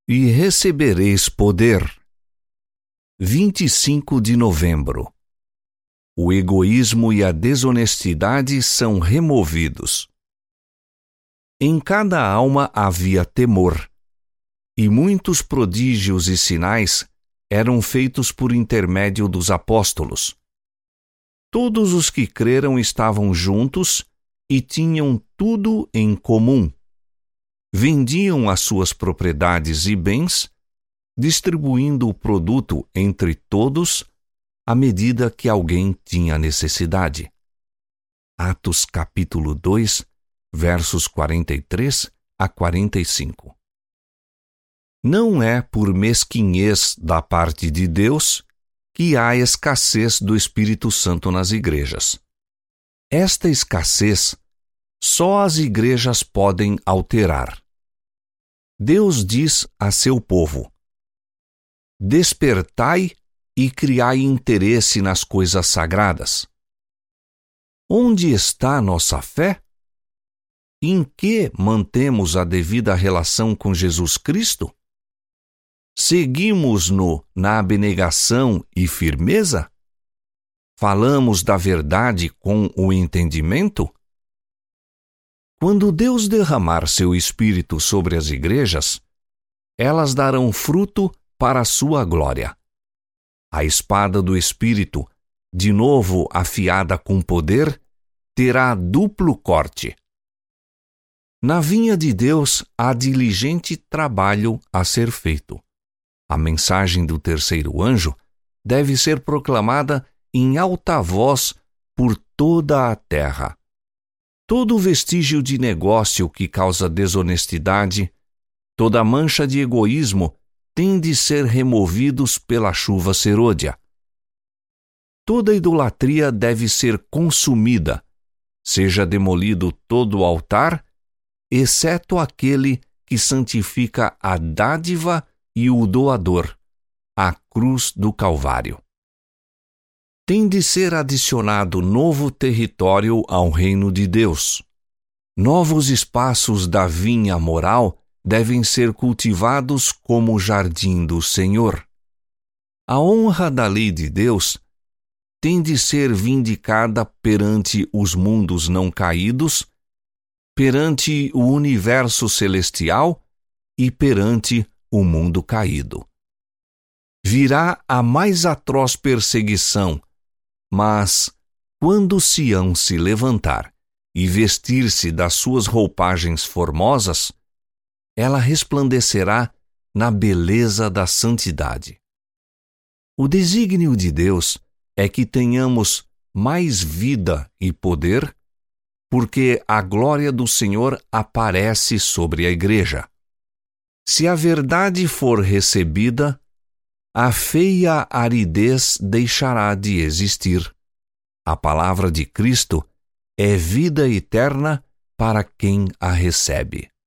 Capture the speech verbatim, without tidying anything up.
e recebereis poder. vinte e cinco de novembro. O egoísmo e a desonestidade são removidos. Em cada alma havia temor, e muitos prodígios e sinais eram feitos por intermédio dos apóstolos. Todos os que creram estavam juntos e tinham tudo em comum. Vendiam as suas propriedades e bens, distribuindo o produto entre todos à medida que alguém tinha necessidade. Atos capítulo dois, versos quarenta e três a quarenta e cinco. Não é por mesquinhez da parte de Deus que há escassez do Espírito Santo nas igrejas. Esta escassez só as igrejas podem alterar. Deus diz a seu povo: despertai e criai interesse nas coisas sagradas. Onde está nossa fé? Em que mantemos a devida relação com Jesus Cristo? Seguimos-no na abnegação e firmeza? Falamos da verdade com o entendimento? Quando Deus derramar seu Espírito sobre as igrejas, elas darão fruto para a sua glória. A espada do Espírito, de novo afiada com poder, terá duplo corte. Na vinha de Deus há diligente trabalho a ser feito. A mensagem do terceiro anjo deve ser proclamada em alta voz por toda a terra. Todo vestígio de negócio que causa desonestidade, toda mancha de egoísmo tem de ser removidos pela chuva serôdia. Toda idolatria deve ser consumida, seja demolido todo o altar, exceto aquele que santifica a dádiva e o doador, a cruz do Calvário. Tem de ser adicionado novo território ao reino de Deus. Novos espaços da vinha moral devem ser cultivados como o jardim do Senhor. A honra da lei de Deus tem de ser vindicada perante os mundos não caídos, perante o universo celestial e perante o mundo caído. Virá a mais atroz perseguição, mas, quando Sião se levantar e vestir-se das suas roupagens formosas, ela resplandecerá na beleza da santidade. O desígnio de Deus é que tenhamos mais vida e poder, porque a glória do Senhor aparece sobre a igreja. Se a verdade for recebida, a feia aridez deixará de existir. A palavra de Cristo é vida eterna para quem a recebe.